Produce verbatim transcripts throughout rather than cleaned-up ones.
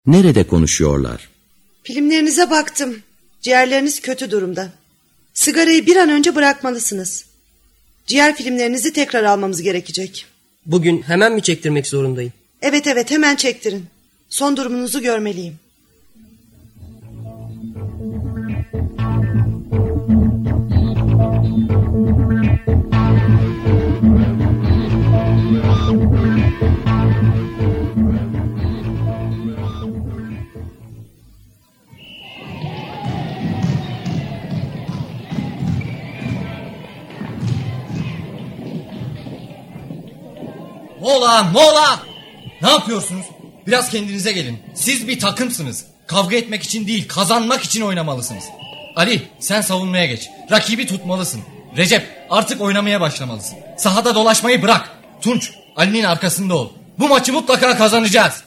Nerede konuşuyorlar? Filmlerinize baktım. Ciğerleriniz kötü durumda. Sigarayı bir an önce bırakmalısınız. Ciğer filmlerinizi tekrar almamız gerekecek. Bugün hemen mi çektirmek zorundayım? Evet evet, hemen çektirin. Son durumunuzu görmeliyim. Mola mola! Ne yapıyorsunuz? Biraz kendinize gelin. Siz bir takımsınız. Kavga etmek için değil, kazanmak için oynamalısınız. Ali, sen savunmaya geç. Rakibi tutmalısın. Recep, artık oynamaya başlamalısın. Sahada dolaşmayı bırak. Tunç, Ali'nin arkasında ol. Bu maçı mutlaka kazanacağız.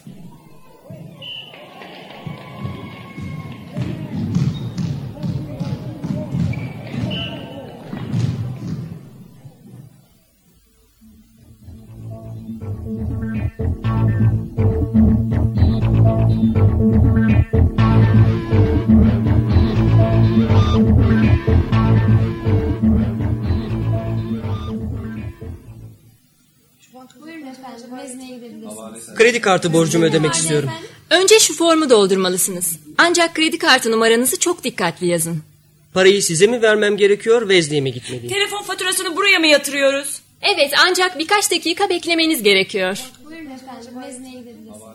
Kredi kartı borcumu ödemek istiyorum. Önce şu formu doldurmalısınız. Ancak kredi kartı numaranızı çok dikkatli yazın. Parayı size mi vermem gerekiyor, vezniye mi gitmeliyim? Telefon faturasını buraya mı yatırıyoruz? Evet, ancak birkaç dakika beklemeniz gerekiyor. Buyurun efendim, vezneye gidebiliriz.